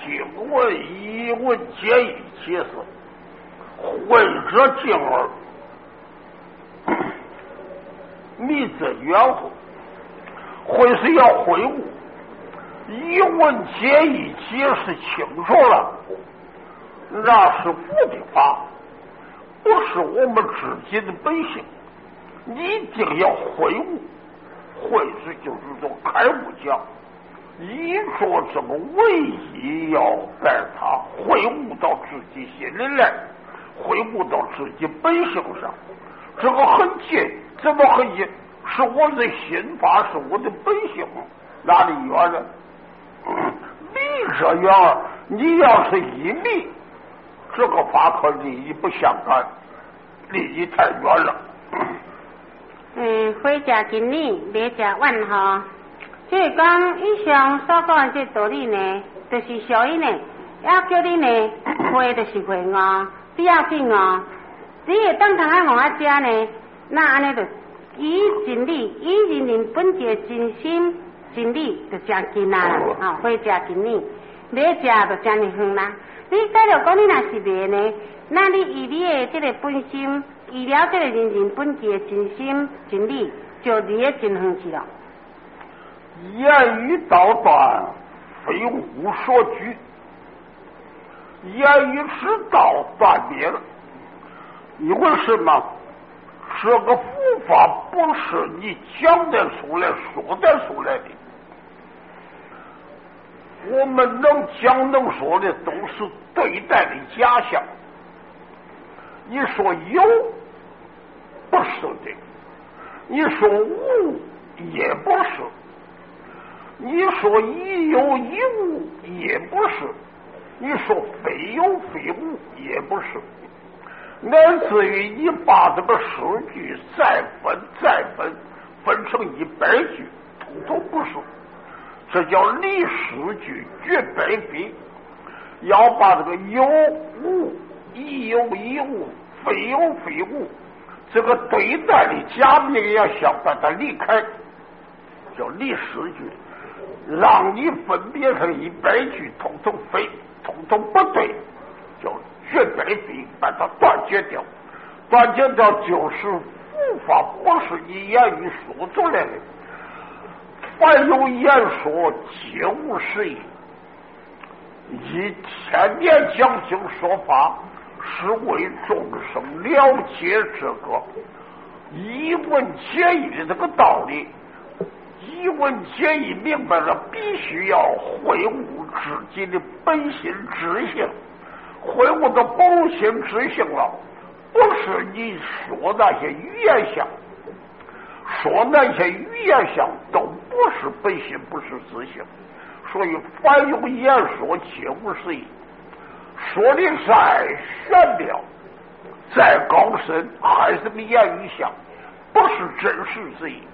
今闻一文皆以其事，会者敬而密则远乎？会是要悔悟，一文皆以其事清楚了，那是佛的法，不是我们自己的本性，一定要悔悟。会是就是说开悟讲，一说这个唯一要在他悔悟到自己心里来，悔悟到自己本性上，这个很近，怎么很近？是我的心法，是我的本性，哪里远呢？离这远，你要是一离，这个法可离你不相干，离你太远了。 回家今年别家晚哈，就是讲以上所讲的这道理呢，就是小伊呢，要叫你呢会就是会哦，不要紧哦。只要当堂爱往我家呢，那安尼就以真理，以人人本节真心真理就真紧啦，回家今年别家就真远啦。你假如讲你若是别呢，那你以你的这个本心。以了这个人人本节真心真理，就离得真远去了。 言语道断，非无所拘；言语之道断灭了。因为什么？这个佛法不是你讲得出来、说得出来的。我们能讲能说的，都是对待的假象。你说有，不是的；你说无，也不是；你说一有一无，也不是；你说非有非无，也不是。乃至于你把这个诗句再分成100句，统统不是。这叫离诗句绝百比。要把这个有无、一有一无、非有非无，这个对待的假名要想把它离开，叫离诗句，让你分别成100句，统统非，统统不对，叫绝百比，把它断绝掉。断绝掉就是佛法，不是你言语说出来的。凡有言说，皆无实意。以天天讲经说法，是为众生了解这个一文解义的这个道理。一文解义明白了，必须要会悟自己的本心知性。会悟到本心知性了，不是你说那些语言相，说那些语言相都不是本心，不是自性。所以凡有言说，皆无实意。说的再玄妙，再高深，还是个言语相，不是真实之意。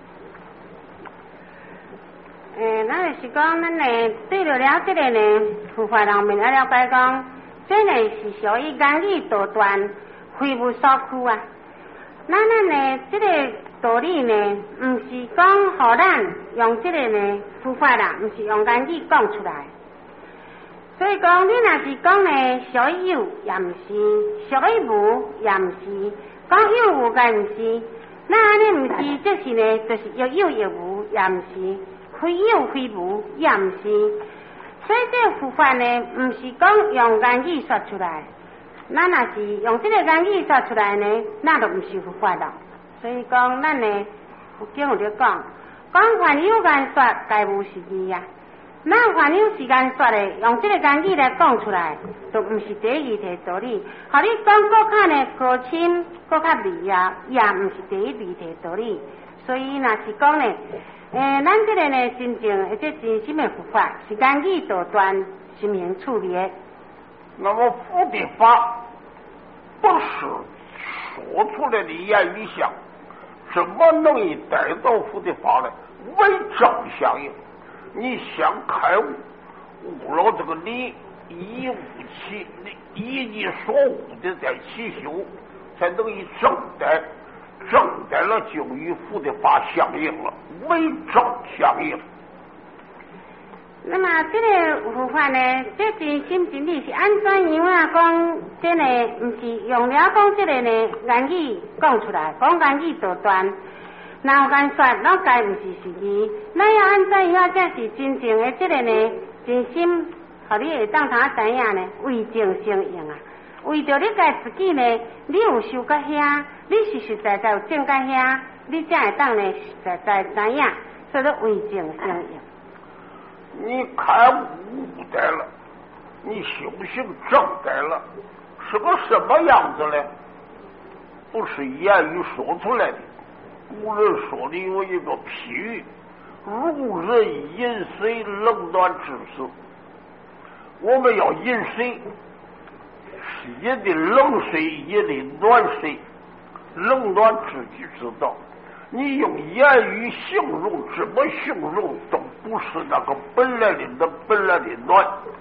那就是讲，咱呢对了这个呢，佛法上面了解讲，这呢是属于言语道断，非无所拘啊。那咱呢这个道理呢，不是讲互咱用这个呢佛法啦，不是用言语讲出来。所以讲，你若是讲呢，属于有也不是，属于无也不是，讲有无也不是，那安尼不是，这是呢，就是又有又无也不是，非有非无也不是。所以这个佛法呢，不是讲用言语说出来，那若是用这个言语说出来呢，那就不是佛法了。所以讲，咱呢，有经有咧讲，凡有言说，皆无实义呀。那凡有时间说的，用这个言语来讲出来，都不是第一题道理。好，你讲更较呢高深，更较微啊，也不是第一题道理。所以若是讲呢，咱这个呢真正而且真心的佛法，是言语道断，心明处理的。 那么佛的法不是说出来的言语相，怎么能以带到佛的法呢？为正相应。你想开悟，悟了这个理，以悟其以你所悟的在其修，才能以正待，正待了就与佛的法相应了，为正相应。 那么这个护法呢，这真心真理是安怎样啊？讲这呢，唔是用了讲这个呢言语讲出来，讲言语多端，然后干说，咱该唔是实际，咱要安怎样才是真正的这个呢？真心，互你会当他知影呢，为正生用啊！为着你家自己呢，你有修到遐，你实实在在有正到遐，你才会当呢实实在知影，所以说为正生用。 你开悟的了，你修行正的了，是个什么样子呢？不是言语说出来的。古人说的有一个譬喻：如人饮水，冷暖自知。我们要饮水，是饮的冷水，饮的暖水，冷暖自己知道。你用言语形容，怎么形容都不是那个本来的暖。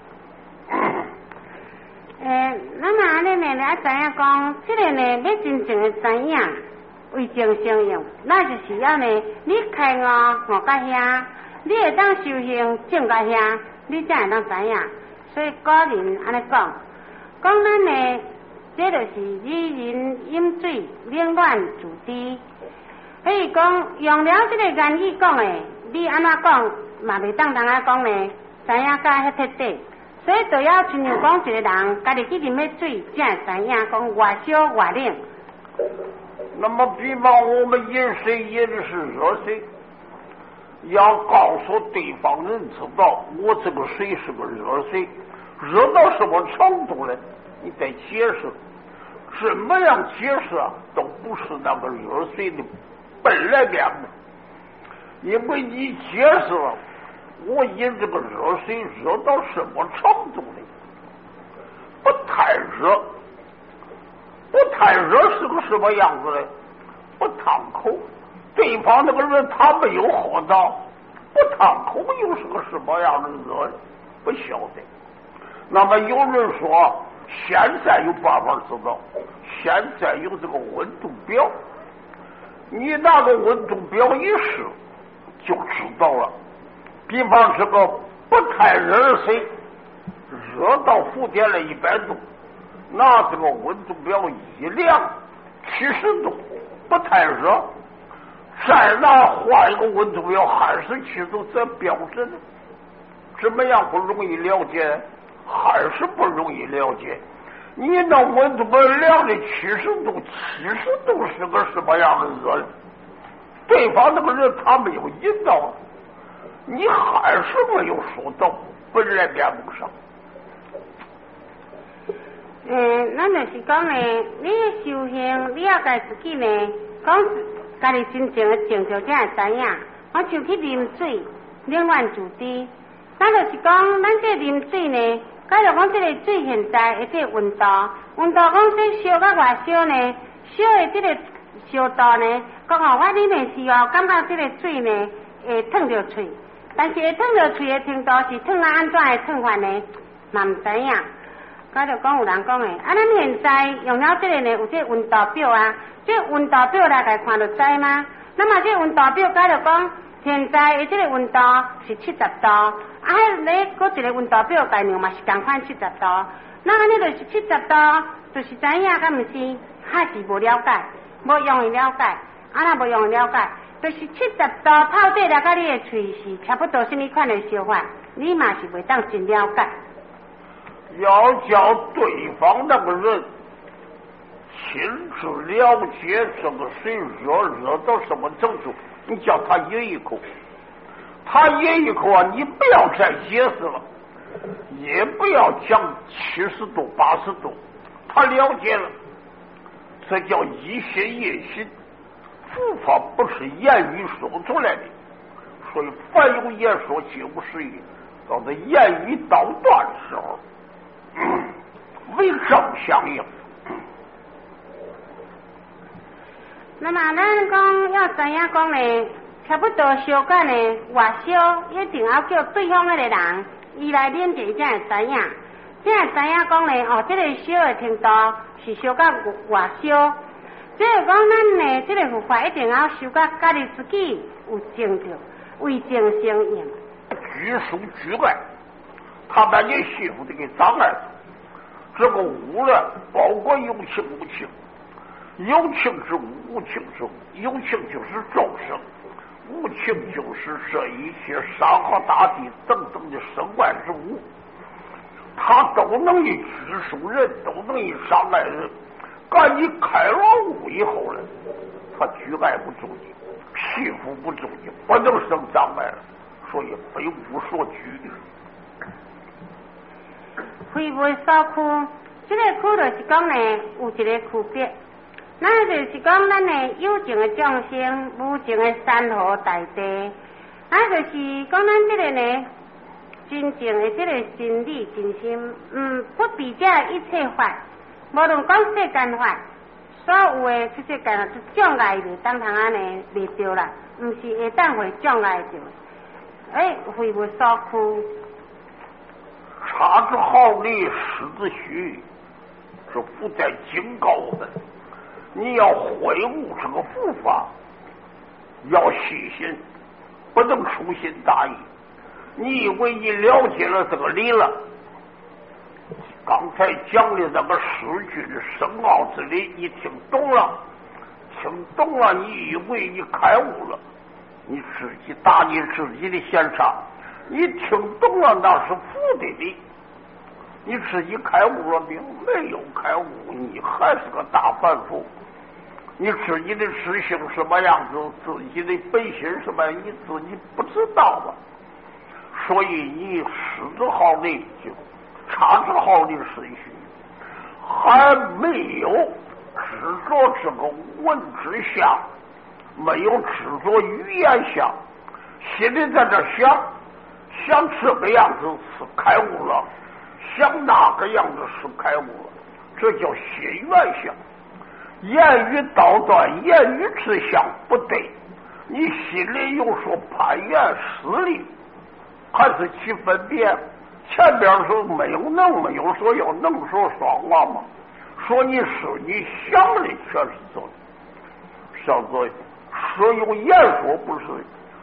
那么安尼呢，来知影讲，这个呢要真正的知影，为正生用，那就是要呢，你开悟到遐，你会当修行正到遐，你才会当知影。所以古人安尼讲，咱呢，这就是以人饮水，冷暖自知。所以讲用了这个言语讲的，你安怎讲嘛袂当人家讲呢，知影甲迄彻底。所以就要亲像讲一个人，家己去啉迄水，才会知影讲外烧外冷。 那么，比方我们饮水饮的是热水，要告诉对方人知道，我这个水是个热水，热到什么程度呢？你得解释，怎么样解释啊，都不是那个热水的本来面目，因为你解释了，我饮这个热水热到什么程度呢？不太热。不太热是个什么样子呢？不烫口，对方那个人他没有喝到，不烫口又是个什么样的热？不晓得。那么有人说，现在有办法知道，现在有这个温度表，你拿个温度表一试就知道了。比方这个不太热的水，热到负电了100度。拿这个温度表一量，70度，不太热。再拿换一个温度表，27度，这标准怎么样不容易了解？还是不容易了解。你那温度表量的70度，70度是个什么样的热？对方那个人他没有引导，你还是没有说到本来面目上。 咱就是讲呢，你修行，你要家自己呢，讲家己真正的成就才会知影。我像去啉水，冷暖自知。咱就是讲，咱这啉水呢，假如讲这个水现在的这个温度讲这烧到外烧呢，烧的这个烧度呢，讲我啉的时候，感觉这个水呢会烫着嘴，但是会烫着嘴的程度是烫到安怎的烫法呢，嘛唔知影。假如讲有人讲的，咱现在用了这个呢，有这个温度表啊，这个温度表来家看就知吗？那么这个温度表，假如讲现在的这个温度是70度，咧搁一个温度表概念嘛是同款70度，那安尼就是70度，就是知影，敢毋是？还是无了解，无容易了解，若无容易了解，就是70度泡底来，甲你的喙是差不多什么款的烧法，你嘛是袂当真了解。 要叫对方那个人亲自了解这个水热到什么程度，你叫他饮一口，他饮一口啊，你不要再解释了，也不要讲70度80度，他了解了，这叫一心一心。佛法不是言语说出来的，所以凡有言说皆无实语，到这言语到断的时候，为正相应。 那么咱讲要知影讲呢，差不多烧到呢外烧，一定要叫对方那个人伊来啉者才会知影，才会知影讲呢哦，这个烧的程度是烧到外烧。即是讲咱呢，这个佛法一定要修到家己自己有成就，为正生用。 拘束拘爱，他把你媳妇的给障碍了。这个无了，包括有情无情，有情之无，无情之无，有情就是众生，无情就是这一切山河大地等等的身外之物，他都能以拘束人，都能以伤害人。赶你开了悟以后呢，他拘爱不住你，皮肤不住你，不能生障碍了，所以非无所拘。 非无所苦，这个苦就是讲呢，有一个区别。那就是讲咱呢有情的众生，无情的山河大地。那就是讲咱这个呢，真正的这个真理真心，不比较一切法，无论讲世间法，所有的这些间就障碍的当堂安呢未着啦，唔是会当会障碍着。非无所苦。 差之毫厘，失之虚，这不在警告我们，你要会悟这个佛法，要细心，不能粗心大意。你以为你了解了这个理了？刚才讲的那个诗句的深奥之理，你听懂了？听懂了，你以为你开悟了？你自己打你自己的弦上。你听懂了，那是佛的理。你自己开悟了没有？没有开悟，你还是个大凡夫。你自己的知性什么样子，自己的本心什么样，你自己不知道吧？所以你失之毫厘，就差之毫厘是虚，还没有执着这个文之相，没有执着语言相，心里在这想这个样子是开悟了，想那个样子是开悟了，这叫心缘相。言语道断，言语之相不对，你心里有所攀缘私利，还是起分别。前边说没有能，没有说要能说双话嘛，说你是你想的全是做的，叫做说有言说不是。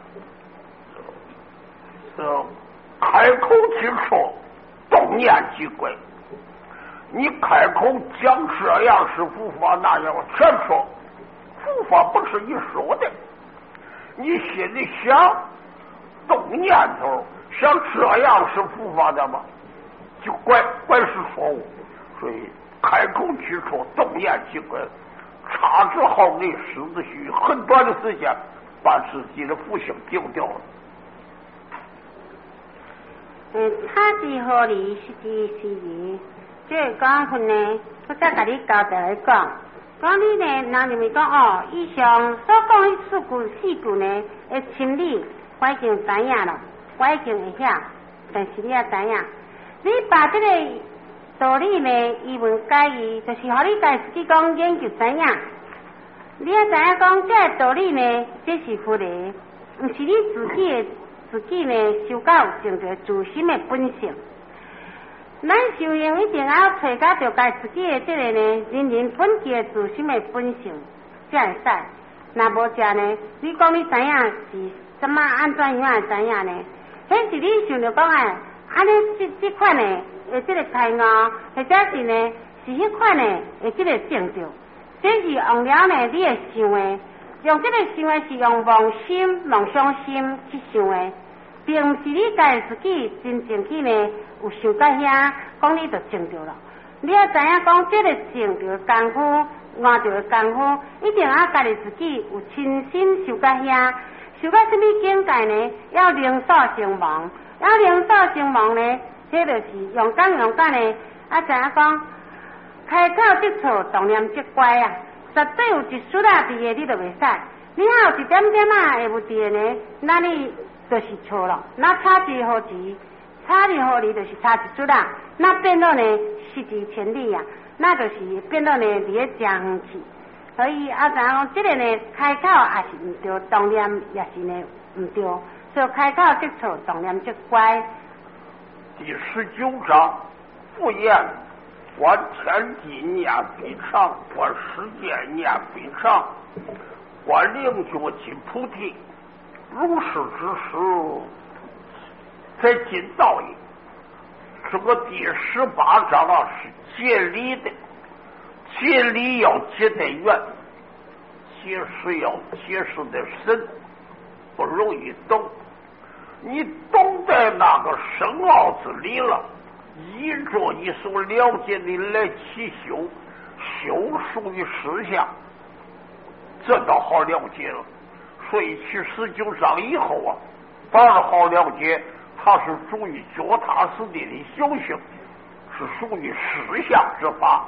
开口即说，动念即归。你开口讲这样是佛法，那样全说，佛法不是你说的。你心里想动念头，想这样是佛法的吗？就怪是错误。所以开口即说，动念即归，差之毫厘，失之虚，很短的时间把自己的福性丢掉了。 差之毫厘，失之虚。这个讲分呢，我再甲你交代来讲。讲你呢，人认为讲以上所讲的四句呢的真理，我已经知影了，我已经会晓，但是你也知影，你把这个道理呢一文解义，就是和你家自己讲研究知影。你也知影讲这个道理呢，这是佛的，不是你自己呢修到成就自心的本性。咱修行一定要找到着家自己的这个呢，人人本具的自心的本性，才会使。若无这呢，你讲你知影是怎么安怎样知影呢？迄是你想着讲安尼这款呢，这个开悟，或者是呢是迄款呢，这个成就，这是用了呢你的想的，用这个想的是用妄想心去想的。并不是你家自己真正去呢有想到遐，讲你就成就了。你要知影讲这个成就功夫，换着的功夫，一定要家己自己有亲身受到遐，受到什么境界呢？要灵所成亡，要灵所成亡呢，这就是勇敢呢，知影讲开口即错，动念即乖啊，绝对有一丝啊伫个你就袂使。你还有一点点会有伫个呢，那你就是错了，那差之毫厘，差之毫厘就是差一chút啦，那变到呢失之千里啊，那就是变到呢伫咧真远去。所以知影讲这个呢开口也是唔对，动念也是呢唔对，所以开口即错，动念即乖。 第19章复言：观天地念非常，观世界念非常，观灵觉即菩提。如是之事， 在金道义这个第18章啊是节礼的，节礼要节得远，节食要节食的深，不容易懂。你懂得那个深奥之理了，依着你所了解的来起修，修属于实相，这倒好了解了。所以去19章以后啊，反而好了解，它是属于脚踏实地的修行，是属于实相之法。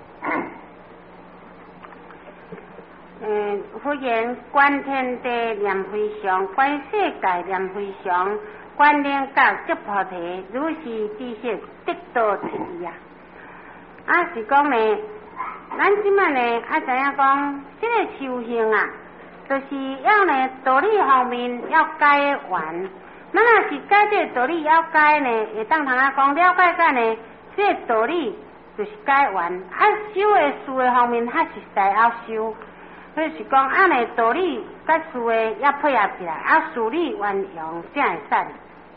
福言观天地念回向，观世界念回向，观念教即菩提，如是知识得道之意啊！是讲呢，咱即摆呢，知影讲，这个修行啊，就是要呢道理方面要解完。咱若是解这道理要解呢，会当通讲了解解呢，这个道理就是解完。修的事的方面，还是在要修。就是讲，呢道理甲事的要配合起来，事理运用才会使。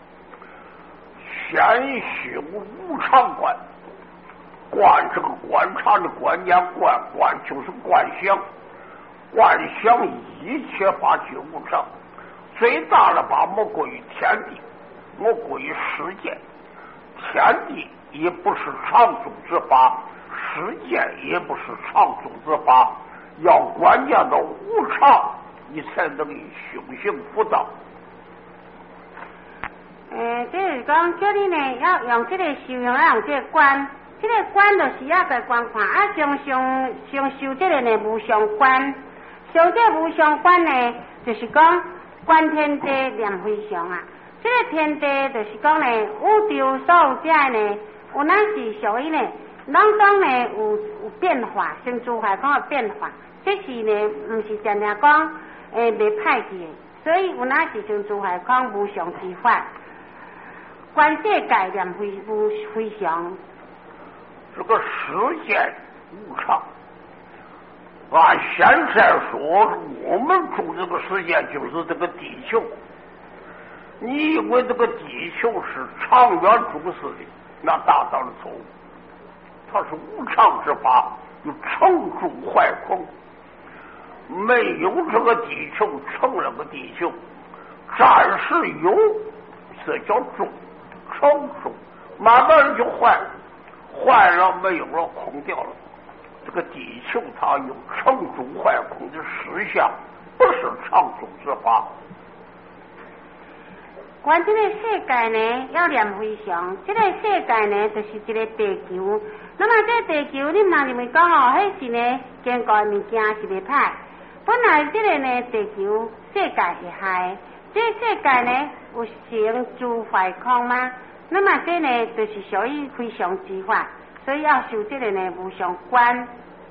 先修无常观，观这个观察的观念，观就是观想，观想一切法皆无常。最大的把莫过于天地，莫过于世界。天地也不是常住之法，世界也不是常住之法。要观念到无常，你才能以修行辅导。 就是讲叫你呢要用这个修行，要用这个观，这个观就是要个观看，想修这个呢无常观，修这无常观呢，就是讲观天地念回向啊。这个天地就是讲呢，宇宙所有者呢，有哪是属于呢，拢讲呢有变化，像诸海空的变化。这是呢，不是常常讲袂歹去的，所以有哪是像诸海空无常之法，观世界念回向。 这个世界无常，按现在说，我们住这个世界就是这个地球。你以为这个地球是长远注视的，那大当是错误。它是无常之法，有成住坏空。没有这个地球成了个地球，暂时有，这叫住，成住，慢慢就坏，坏了没有了，空掉了。这个地球它有成住坏空的实相，不是常住之法。 观这个世界呢，要念回向，这个世界呢，就是一个地球。那么这个地球，你唔通认为讲哦，迄是呢，经过的物件是袂歹。本来这个呢，地球世界会害，这个世界呢有成住坏空吗？那么这呢，就是属于非常之法，所以要修这个呢无常观。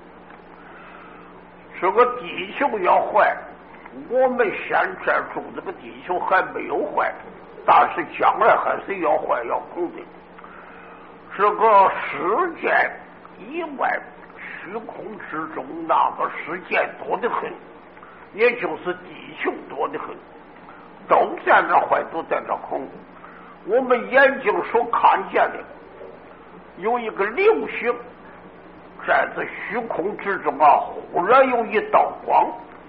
这个地球要坏，我们现在住这个地球还没有坏，但是将来还是要坏要空的。这个世界以外，虚空之中那个世界多得很，也就是地球多得很，都在那坏，都在那空。我们眼睛所看见的，有一个流星在这虚空之中啊，忽然有一道光，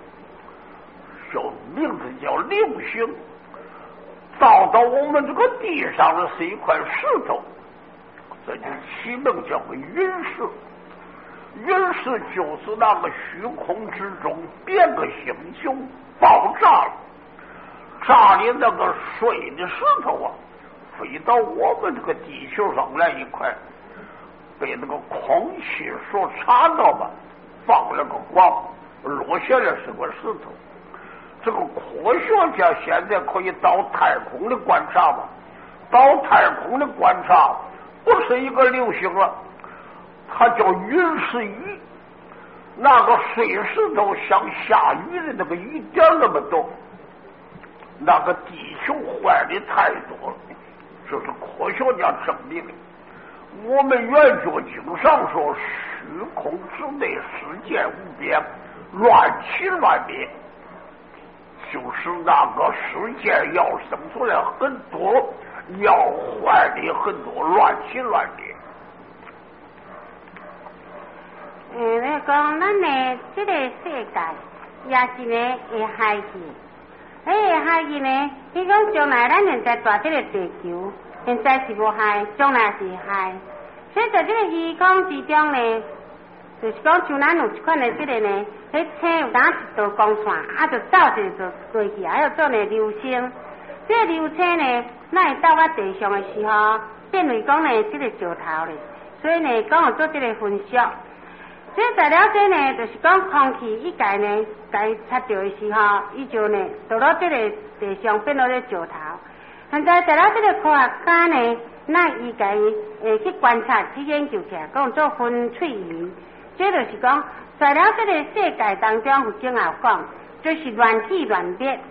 名字叫流星，照到我们这个地上的是一块石头，这就起名叫个陨石。陨石就是那个虚空之中别个星球爆炸了，炸的那个碎的石头啊，飞到我们这个地球上来一块，被那个空气所插到吧，放了个光，落下来是个石头。这个科学家现在可以到太空的观察吧，到太空的观察不是一个流星了，它叫陨石雨，那个碎石头像下雨的那个雨点那么多，那个地球坏的太多了，这是科学家证明的。我们圆觉经上说，虚空之内世界无边，乱起乱灭，就是那个世界要生出来很多要坏的很多，乱七乱的。 你讲咱呢，这个世界也是呢会害去，会害去呢。你讲将来咱现在住这个地球，现在是无害，将来是害。所以在这个虚空之中呢，就是讲像咱有一款的这个呢，迄车有当一道光线，啊，就走一就过去，还有做呢流星。这个流星呢，咱会到我地上的时候，变为讲呢这个石头咧。所以呢，讲有做这个分析。这材料这呢，就是讲空气一改呢，该擦掉的时候，伊就呢到到这个地上变到咧石头。现在材料这个科学家呢，那伊家去观察去研究起来，讲做分萃仪。这就是讲材料这个世界当中，有经有讲，就是乱体乱变。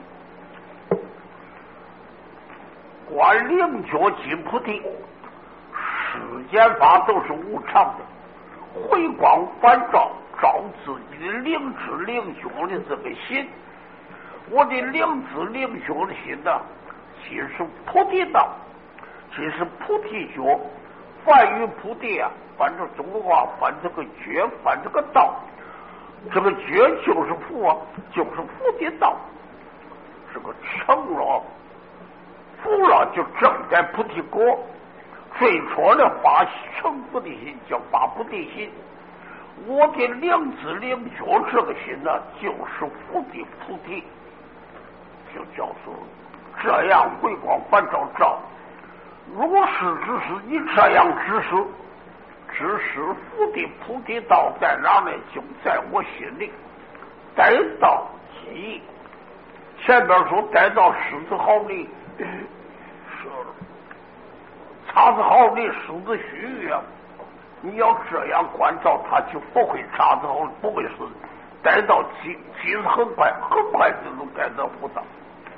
观灵觉即菩提，世间法都是无常的，回光返照，照自己的灵知灵觉的这个心。我的灵知灵觉的心呢，即是菩提道，即是菩提觉。凡于菩提啊，凡这中国话，凡这个觉，凡这个道，这个觉就是佛啊，就是菩提道。这个成了佛了，就正在菩提果。最初的发成佛的心叫发菩提心。我的灵知灵觉这个心呢，就是佛的菩提，就叫做这样回光返照照。如是之时，你这样指示佛的菩提道在哪呢？就在我心里。待到记忆，前边说待到狮子号里，是叉子号里狮子须呀。你要这样关照它，就不会叉子号，不会死。待到其实很快就能改到菩萨。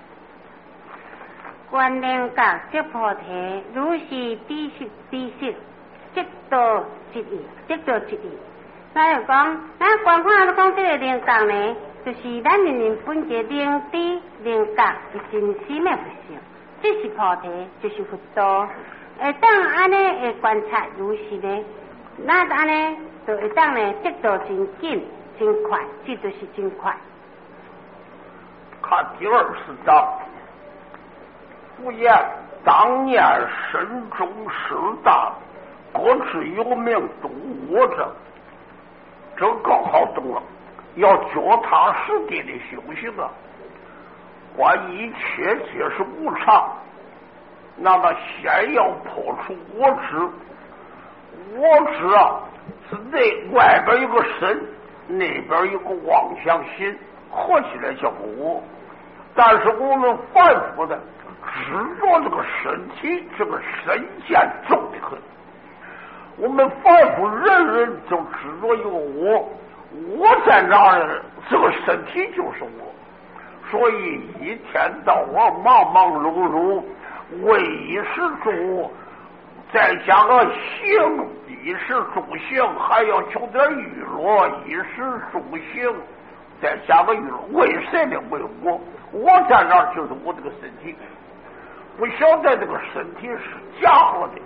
观灵觉即菩提，如是知识，即道即义，即道即义。咱就讲，咱观看讲这个灵觉呢，就是咱人人本节灵知灵觉是真心的佛性，这是菩提，就是佛道。当安尼会观察如是呢，那安尼就会当呢得到真紧真快，这就是真快。 看第24章。不言当年身中师大，各自有名都我者，这更好懂了。要脚踏实地的修行啊，观一切皆是无常，那么先要破除我执。我执啊，是外边有个身，内边有个妄想心，合起来叫个我。但是我们凡夫的执着这个身体，这个身见重的很。我们凡夫人人就执着一个我在哪儿，这个身体就是我。所以一天到晚忙忙碌碌，为一时住，再加个行，一时住行，还要求点娱乐，一时住行，再加个娱乐，为谁呢？为我在哪儿就是我这个身体。不晓得这个身体是假合的。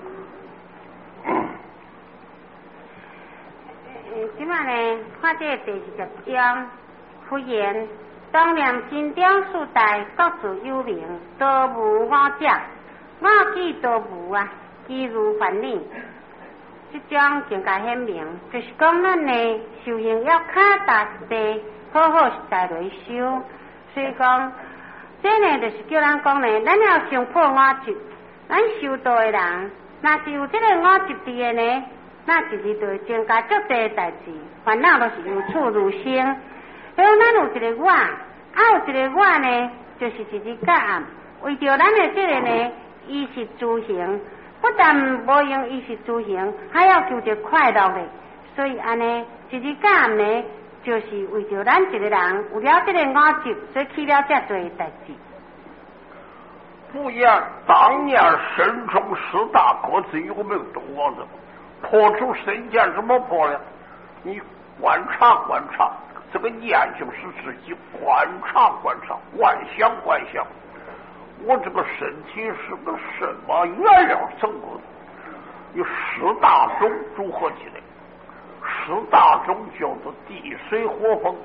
今晚呢，看这第20章，佛言：当念心中四大，各自有名，多无我者，我记多无啊，其如梵理。这种更加显明，就是讲咱呢修行要脚踏实地，好好实在来修。所以讲。这呢，就是叫咱讲呢，咱要想破我执，咱修道的人，若是有这个我执的呢，那就是对增加足多的代志，烦恼都是如此如生。因为咱有一个我，有一个我呢，就是一日到暗，为着咱的这个呢，衣食住行，不但无用衣食住行，还要求着快乐的。所以安尼一日到暗呢。就是为着咱一个人有了这个我执，所以起了这多的代志。 不言当年身中师大，各自有名都我者，破除身见怎么破呢？你观察这个念就是自己观察，幻想， 我这个身体是个什么原料成功？有10大种组合起来，10大种叫做地水火风。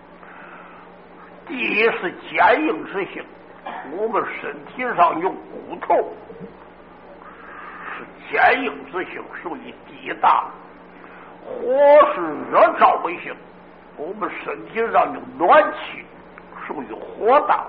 地是坚硬之性，我们身体上有骨头是坚硬之性，属于地大。火是热燥为性，我们身体上有暖气，属于火大。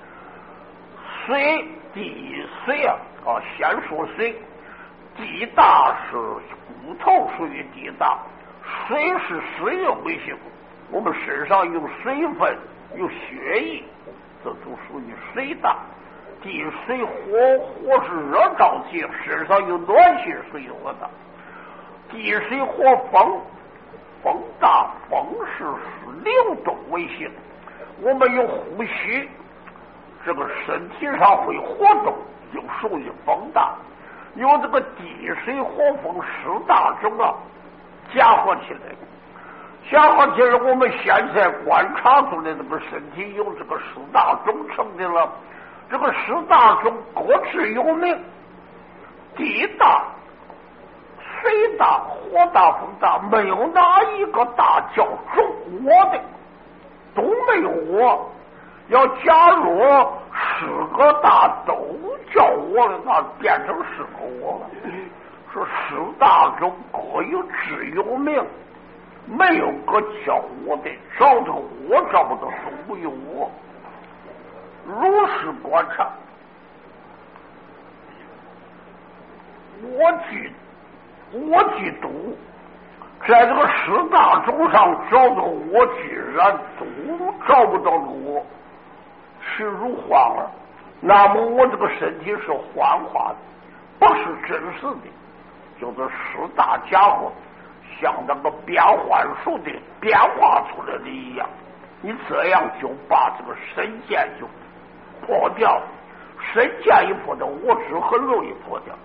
水地水先说水，地大是骨头属于地大，水是水液为性，我们身上有水分有血液，这就属于水大。地水火，火是热燥气，身上有暖气，属于火大。地水火风，风大，风是流动为性，我们有呼吸，这个身体上会活动，就属于风大。有这个地水火风10大种结合起来，我们现在观察出来这个身体有这个10大种成的了。这个10大种各自有名，地大、水大、火大、风大，没有哪一个大叫种我的，都没有我。要假如10个大都叫我的，那变成10个我了。说10大种各有志有名，没有个叫我的，找这个我找不到，都没有我。如是观察，我记读，在这个10大种上找到我，居然都找不到我，是如幻儿。那么我这个身体是幻化的，不是真实的，就是10大家伙像那个变幻术的变化出来的一样。你这样就把这个身见就破掉，身见一破掉，我只很容易破掉。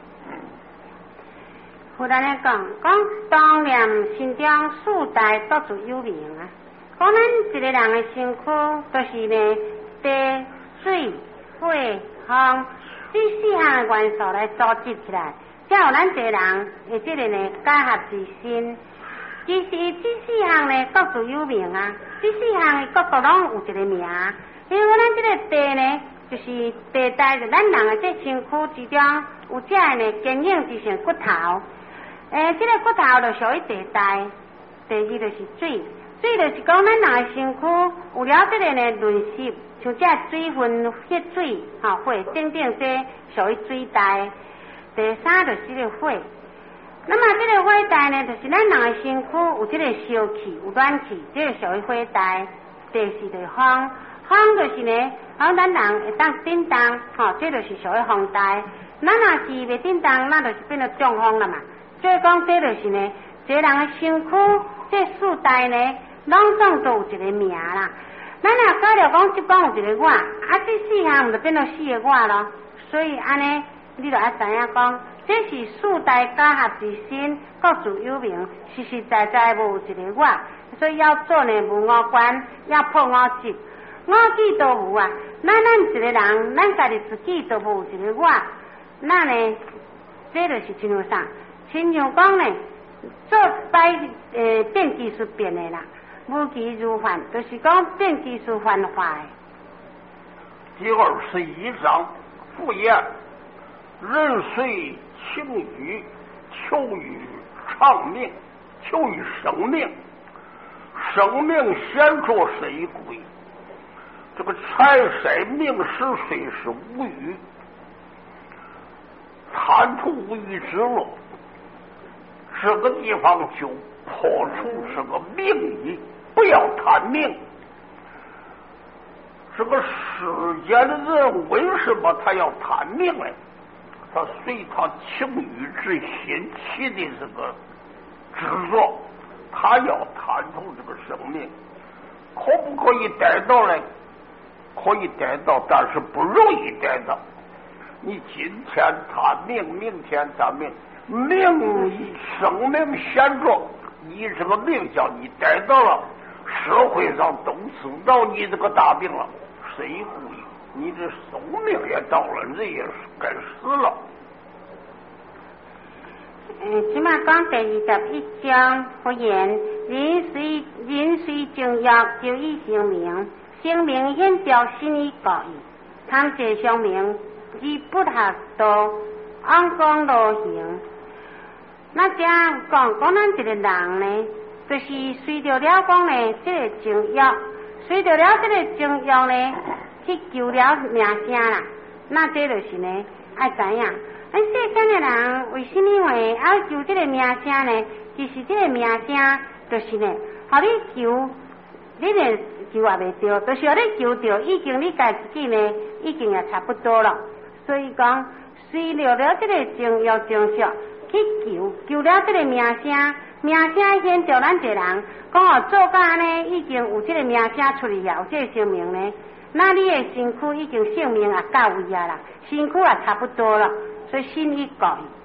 忽然咧讲当年心中4大各自有名啊。讲咱一个人的身躯，就是呢地、水、火、风这4项元素来组织起来，才有咱一个人会这个呢结合之身。其实这4项呢各自有名啊，这4项的各个拢有一个名。因为咱这个地呢，就是地带着咱人的这身躯之中有这个呢坚硬之性骨头。这个骨头就属于地带。第2就是水，水就是讲咱人的身躯有了这个呢润湿，像这水分、血水、火等等，这属于水带。第3就是这个火。那么这个火带呢，就是咱人的身躯有这个烧气、有暖气，这个属于火带。第4就是风。风就是呢，咱人会当振动，这就是属于风带。咱若是袂振动，那就是变做中风了嘛。所以讲，这就是呢，一个人的身躯这4带呢，拢总都有一个名啦。咱若搞了讲，就讲有一个我，这4项就变做4个我咯。所以安尼，你就要知影讲，这是4带结合之身，各自有名，实实在在无一个我。所以要做呢无5关，要破5级。5己都无啊！咱一个人，咱家己自己都无一个我，那呢，这就是亲像啥？亲像讲呢，做变技术变的啦，无其如幻，就是讲变技术幻化的。 第21章复言：人随情欲，求于长命，求于生命，生命显着谁贵？这个财色名食虽是无欲，贪图无欲之乐，这个地方就破除这个名义，不要贪名。这个世间的人为什么他要贪名呢？他随他情欲之心起的这个执着，他要贪图这个生命，可不可以得到呢？可以得到，但是不容易得到。你今天贪名，明天贪名，名生命显着，你这个名叫你得到了，社会上都知道你这个大病了，谁故意？ 你这寿命也到了，人也该死了。 即马讲第21章佛言：人虽正药，就以生命，生命显照心意告意，贪借相命，而不合道，安讲路行。那这讲咱一个人呢，就是随着了讲呢，这个正药，随着了这个正药呢，去求了名声啦。那这就是呢，爱知影。咱世间的人为什么会爱求这个名声呢？其实这个名声就是呢，互你求，你连求也袂着，就是互你求着，已经你家自己呢，已经也差不多了。所以讲，随着了这个正药正术去求了这个名声，名声显照咱一个人，讲哦做到安尼，已经有这个名声出来啊，有这个声明呢，那你的身躯已经性命也到位啊啦，身躯也差不多了。所以心意告意。